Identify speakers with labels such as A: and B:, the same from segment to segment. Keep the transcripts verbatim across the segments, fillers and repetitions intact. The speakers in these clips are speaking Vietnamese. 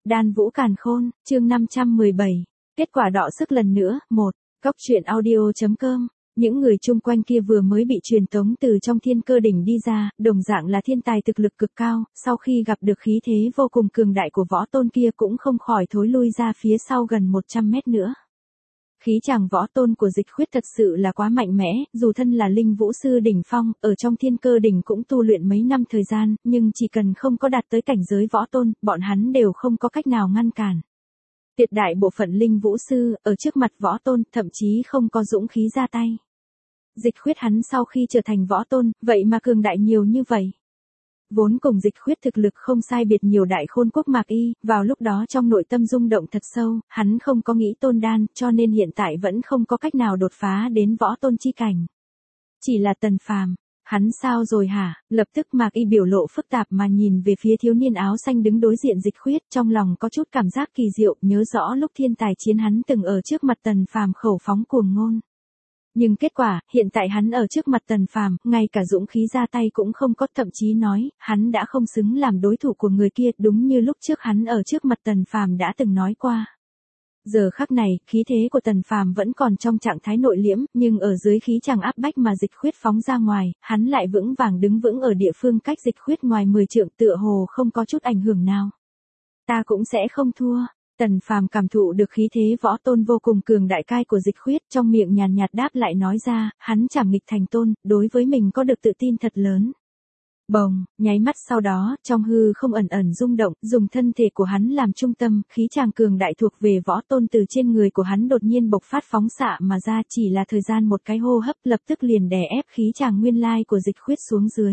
A: Đan Vũ Càn Khôn, chương năm trăm mười bảy. Kết quả đọ sức lần nữa, một. Cóc truyện audio.com. Những người chung quanh kia vừa mới bị truyền tống từ trong thiên cơ đỉnh đi ra, đồng dạng là thiên tài thực lực cực cao, sau khi gặp được khí thế vô cùng cường đại của võ tôn kia cũng không khỏi thối lui ra phía sau gần một trăm mét nữa. Khí chàng võ tôn của Dịch Khuyết thật sự là quá mạnh mẽ, dù thân là linh vũ sư đỉnh phong, ở trong thiên cơ đỉnh cũng tu luyện mấy năm thời gian, nhưng chỉ cần không có đạt tới cảnh giới võ tôn, bọn hắn đều không có cách nào ngăn cản. Tuyệt đại bộ phận linh vũ sư, ở trước mặt võ tôn, thậm chí không có dũng khí ra tay. Dịch Khuyết hắn sau khi trở thành võ tôn, vậy mà cường đại nhiều như vậy. Vốn cùng Dịch Khuyết thực lực không sai biệt nhiều đại khôn quốc Mạc Y, vào lúc đó trong nội tâm rung động thật sâu, hắn không có nghĩ tôn đan, cho nên hiện tại vẫn không có cách nào đột phá đến võ tôn chi cảnh. Chỉ là Tần Phàm, hắn sao rồi hả? Lập tức Mạc Y biểu lộ phức tạp mà nhìn về phía thiếu niên áo xanh đứng đối diện Dịch Khuyết, trong lòng có chút cảm giác kỳ diệu, nhớ rõ lúc thiên tài chiến hắn từng ở trước mặt Tần Phàm khẩu phóng cuồng ngôn. Nhưng kết quả, hiện tại hắn ở trước mặt Tần Phàm, ngay cả dũng khí ra tay cũng không có, thậm chí nói, hắn đã không xứng làm đối thủ của người kia, đúng như lúc trước hắn ở trước mặt Tần Phàm đã từng nói qua. Giờ khắc này, khí thế của Tần Phàm vẫn còn trong trạng thái nội liễm, nhưng ở dưới khí chàng áp bách mà Dịch Khuyết phóng ra ngoài, hắn lại vững vàng đứng vững ở địa phương cách Dịch Khuyết ngoài mười trượng, tựa hồ không có chút ảnh hưởng nào. Ta cũng sẽ không thua. Tần Phàm cảm thụ được khí thế võ tôn vô cùng cường đại cai của Dịch Khuyết, trong miệng nhàn nhạt đáp lại nói ra, hắn chảm nghịch thành tôn, đối với mình có được tự tin thật lớn. Bồng, nháy mắt sau đó, trong hư không ẩn ẩn rung động, dùng thân thể của hắn làm trung tâm, khí chàng cường đại thuộc về võ tôn từ trên người của hắn đột nhiên bộc phát phóng xạ mà ra, chỉ là thời gian một cái hô hấp lập tức liền đè ép khí chàng nguyên lai của Dịch Khuyết xuống dưới.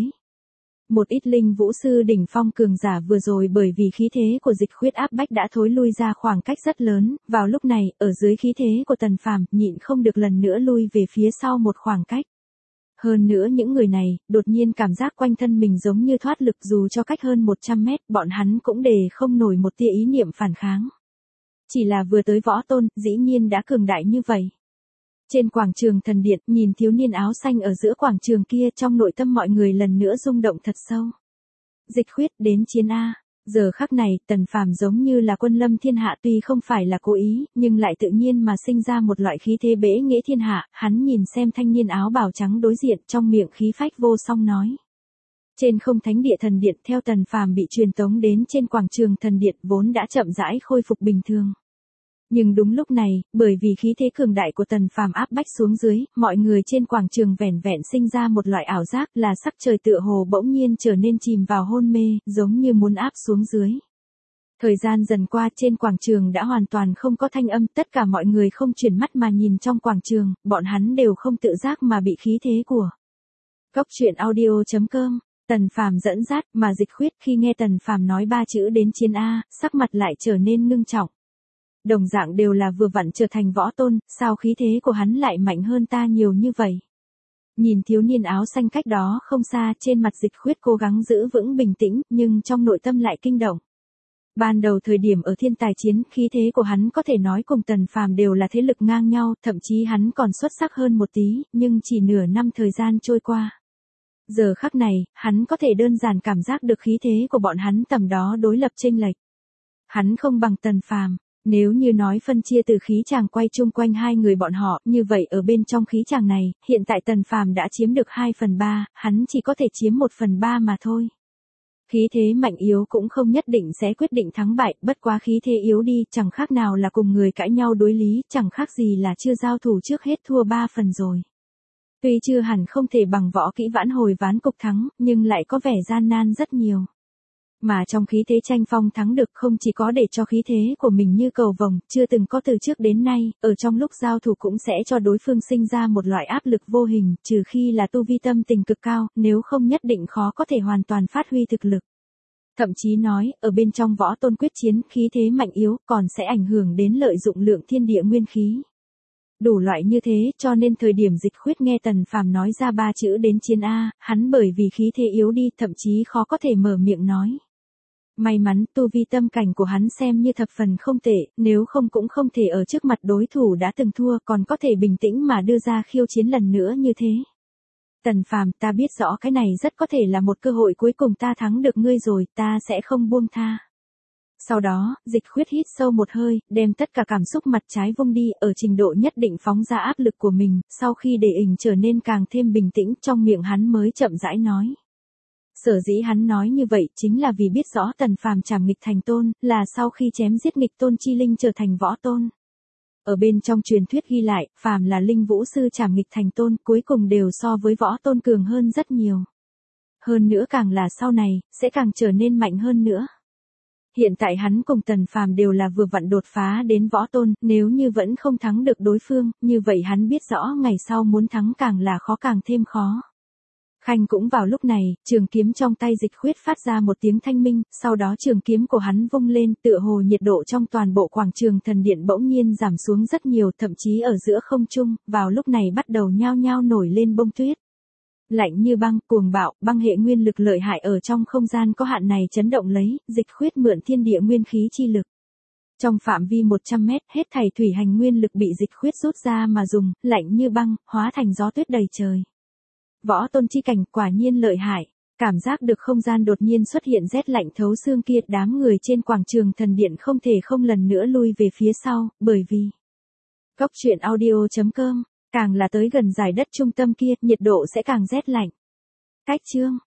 A: Một ít linh vũ sư đỉnh phong cường giả vừa rồi bởi vì khí thế của Dịch Khuyết áp bách đã thối lui ra khoảng cách rất lớn, vào lúc này, ở dưới khí thế của Tần Phàm, nhịn không được lần nữa lui về phía sau một khoảng cách. Hơn nữa những người này, đột nhiên cảm giác quanh thân mình giống như thoát lực, dù cho cách hơn một trăm mét, bọn hắn cũng để không nổi một tia ý niệm phản kháng. Chỉ là vừa tới võ tôn, dĩ nhiên đã cường đại như vậy. Trên quảng trường thần điện, nhìn thiếu niên áo xanh ở giữa quảng trường kia, trong nội tâm mọi người lần nữa rung động thật sâu. Dịch Khuyết đến chiến A. Giờ khắc này, Tần Phàm giống như là quân lâm thiên hạ, tuy không phải là cố ý, nhưng lại tự nhiên mà sinh ra một loại khí thế bẽ nghĩa thiên hạ. Hắn nhìn xem thanh niên áo bào trắng đối diện, trong miệng khí phách vô song nói. Trên không thánh địa thần điện, theo Tần Phàm bị truyền tống đến trên quảng trường thần điện, vốn đã chậm rãi khôi phục bình thường. Nhưng đúng lúc này, bởi vì khí thế cường đại của Tần Phàm áp bách xuống dưới, mọi người trên quảng trường vẻn vẹn sinh ra một loại ảo giác là sắc trời tựa hồ bỗng nhiên trở nên chìm vào hôn mê, giống như muốn áp xuống dưới. Thời gian dần qua, trên quảng trường đã hoàn toàn không có thanh âm, tất cả mọi người không chuyển mắt mà nhìn trong quảng trường, bọn hắn đều không tự giác mà bị khí thế của Cóc truyện audio.com. Tần Phàm dẫn dắt, mà Dịch Khuyết khi nghe Tần Phàm nói ba chữ đến chiến A, sắc mặt lại trở nên ngưng trọng. Đồng dạng đều là vừa vặn trở thành võ tôn, sao khí thế của hắn lại mạnh hơn ta nhiều như vậy? Nhìn thiếu niên áo xanh cách đó không xa, trên mặt Dịch Khuyết cố gắng giữ vững bình tĩnh, nhưng trong nội tâm lại kinh động. Ban đầu thời điểm ở thiên tài chiến, khí thế của hắn có thể nói cùng Tần Phàm đều là thế lực ngang nhau, thậm chí hắn còn xuất sắc hơn một tí, nhưng chỉ nửa năm thời gian trôi qua. Giờ khắc này, hắn có thể đơn giản cảm giác được khí thế của bọn hắn tầm đó đối lập chênh lệch. Hắn không bằng Tần Phàm. Nếu như nói phân chia từ khí chàng quay chung quanh hai người bọn họ, như vậy ở bên trong khí chàng này, hiện tại Tần Phàm đã chiếm được hai phần ba, hắn chỉ có thể chiếm một phần ba mà thôi. Khí thế mạnh yếu cũng không nhất định sẽ quyết định thắng bại, bất quá khí thế yếu đi, chẳng khác nào là cùng người cãi nhau đối lý, chẳng khác gì là chưa giao thủ trước hết thua ba phần rồi. Tuy chưa hẳn không thể bằng võ kỹ vãn hồi ván cục thắng, nhưng lại có vẻ gian nan rất nhiều. Mà trong khí thế tranh phong thắng được không chỉ có để cho khí thế của mình như cầu vồng, chưa từng có từ trước đến nay, ở trong lúc giao thủ cũng sẽ cho đối phương sinh ra một loại áp lực vô hình, trừ khi là tu vi tâm tình cực cao, nếu không nhất định khó có thể hoàn toàn phát huy thực lực. Thậm chí nói, ở bên trong võ tôn quyết chiến, khí thế mạnh yếu, còn sẽ ảnh hưởng đến lợi dụng lượng thiên địa nguyên khí. Đủ loại như thế, cho nên thời điểm Dịch Khuyết nghe Tần Phàm nói ra ba chữ đến chiến A, hắn bởi vì khí thế yếu đi, thậm chí khó có thể mở miệng nói. May mắn, tu vi tâm cảnh của hắn xem như thập phần không tệ, nếu không cũng không thể ở trước mặt đối thủ đã từng thua, còn có thể bình tĩnh mà đưa ra khiêu chiến lần nữa như thế. Tần Phàm, ta biết rõ cái này rất có thể là một cơ hội cuối cùng ta thắng được ngươi rồi, ta sẽ không buông tha. Sau đó, Dịch Khuyết hít sâu một hơi, đem tất cả cảm xúc mặt trái vung đi, ở trình độ nhất định phóng ra áp lực của mình, sau khi để ỉnh trở nên càng thêm bình tĩnh, trong miệng hắn mới chậm rãi nói. Sở dĩ hắn nói như vậy chính là vì biết rõ Tần Phàm trảm nghịch thành tôn, là sau khi chém giết nghịch tôn chi linh trở thành võ tôn. Ở bên trong truyền thuyết ghi lại, phàm là linh vũ sư trảm nghịch thành tôn, cuối cùng đều so với võ tôn cường hơn rất nhiều. Hơn nữa càng là sau này, sẽ càng trở nên mạnh hơn nữa. Hiện tại hắn cùng Tần Phàm đều là vừa vặn đột phá đến võ tôn, nếu như vẫn không thắng được đối phương, như vậy hắn biết rõ ngày sau muốn thắng càng là khó càng thêm khó. Khanh cũng vào lúc này, trường kiếm trong tay Dịch Khuyết phát ra một tiếng thanh minh, sau đó trường kiếm của hắn vung lên, tựa hồ nhiệt độ trong toàn bộ quảng trường thần điện bỗng nhiên giảm xuống rất nhiều, thậm chí ở giữa không trung, vào lúc này bắt đầu nhao nhao nổi lên bông tuyết. Lạnh như băng, cuồng bạo, băng hệ nguyên lực lợi hại ở trong không gian có hạn này chấn động lấy, Dịch Khuyết mượn thiên địa nguyên khí chi lực. Trong phạm vi một trăm mét, hết thảy thủy hành nguyên lực bị Dịch Khuyết rút ra mà dùng, lạnh như băng, hóa thành gió tuyết đầy trời. Võ tôn chi cảnh quả nhiên lợi hại, cảm giác được không gian đột nhiên xuất hiện rét lạnh thấu xương kia, đám người trên quảng trường thần điện không thể không lần nữa lui về phía sau, bởi vì Cốc truyện audio chấm com, càng là tới gần giải đất trung tâm kia, nhiệt độ sẽ càng rét lạnh. Cách chương